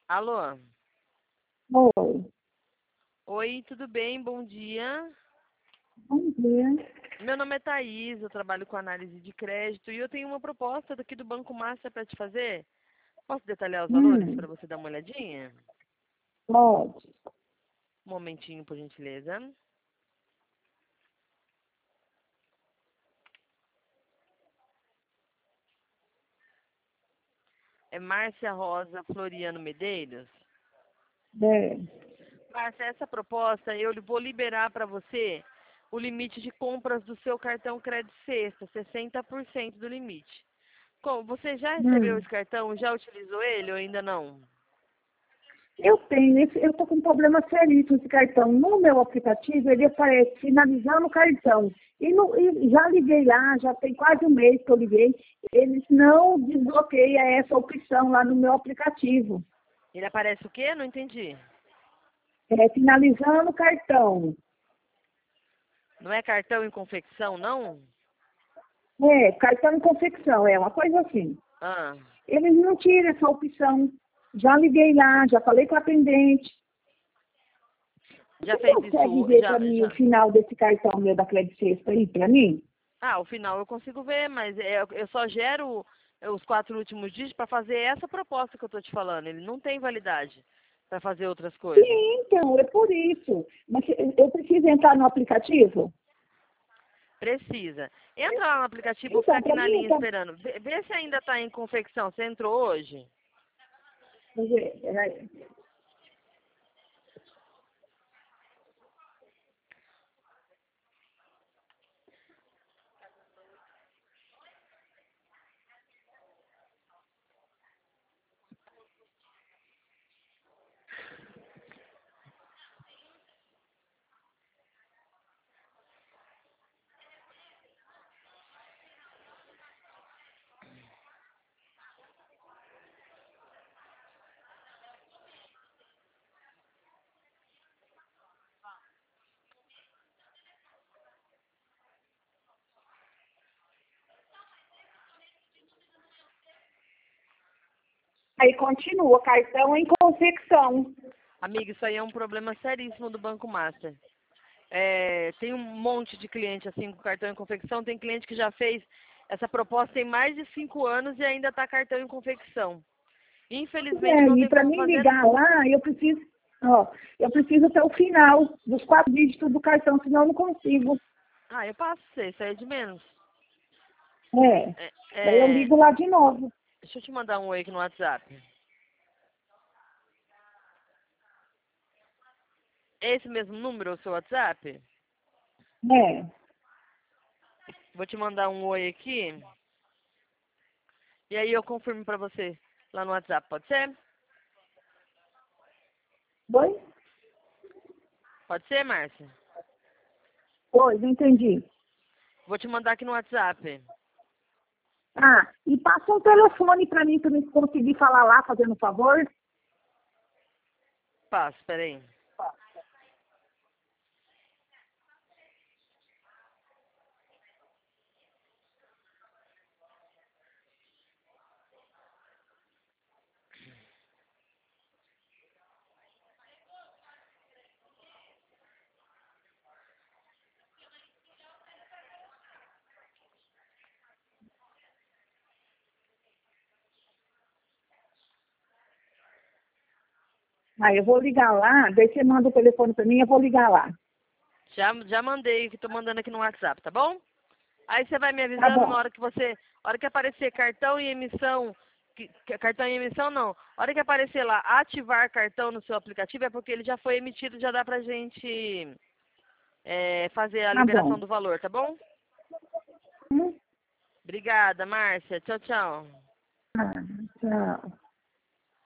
Alô? Oi, Oi, tudo bem? Bom dia. bom dia. Meu nome é Thaís, eu trabalho com análise de crédito e eu tenho uma proposta daqui do Banco Master para te fazer. Posso detalhar os valores para Hum, você dar uma olhadinha? pode. Um momentinho, por gentileza. É Márcia Rosa Floriano Medeiros. É. Márcia, essa proposta eu vou liberar para você o limite de compras do seu cartão Crédito Sexta, 60% do limite. Você já recebeu Hum. esse cartão? Já utilizou ele ou ainda não? Eu tô com um problema seríssimo esse cartão. No meu aplicativo, ele aparece finalizando o cartão. E já liguei lá, já tem quase um mês que eu liguei. Eles não desbloqueiam essa opção lá no meu aplicativo. Ele aparece o quê? Não entendi. É finalizando o cartão. Não é cartão em confecção, não? É, cartão em confecção, é uma coisa assim. Ah, Eles não tiram essa opção. Já liguei lá, já falei com a atendente. já Você fez consegue isso? ver para mim o final desse cartão meu da Credit Sexta aí para mim? Ah, o final eu consigo ver, mas eu só gero os 4 últimos dígitos para fazer essa proposta que eu estou te falando. Ele não tem validade para fazer outras coisas. Sim, então, é por isso. Mas eu preciso entrar no aplicativo? Precisa. Entra lá no aplicativo, vou ficar Então, aqui para na mim, linha tá... esperando. Vê se ainda está em confecção. Você entrou hoje? Deixa eu ver, peraí. Aí continua, cartão em confecção. Amiga, isso aí é um problema seríssimo do Banco Master. Tem um monte de cliente assim com cartão em confecção. Tem cliente que já fez essa proposta tem mais de 5 anos e ainda está cartão em confecção. Infelizmente É, não e tem para como mim fazer. ligar lá, eu preciso ter o final dos 4 dígitos do cartão, senão eu não consigo. Ah, eu passo pra você, isso aí é de menos. É, É, daí eu é, ligo lá de novo. deixa eu te mandar um oi aqui no WhatsApp. É esse mesmo número, o seu WhatsApp? É, Vou te mandar um oi aqui. E aí eu confirmo pra você lá no WhatsApp, pode ser? oi? Pode ser, Márcia? Oi, não entendi. Vou te mandar aqui no WhatsApp. Ah, e passa um telefone para mim conseguir falar lá, fazendo um favor. Passo, peraí. Aí eu vou ligar lá, daí você manda o telefone para mim, eu vou ligar lá. Já mandei, que tô mandando aqui no WhatsApp, tá bom? Aí você vai me Tá avisando na bom. hora que hora que aparecer cartão e emissão, cartão e emissão não. A hora que aparecer lá, ativar cartão no seu aplicativo é porque ele já foi emitido, já dá pra gente fazer a Tá liberação bom. do valor, tá bom? Hum? Obrigada, Márcia. Tchau, tchau. Ah, tchau.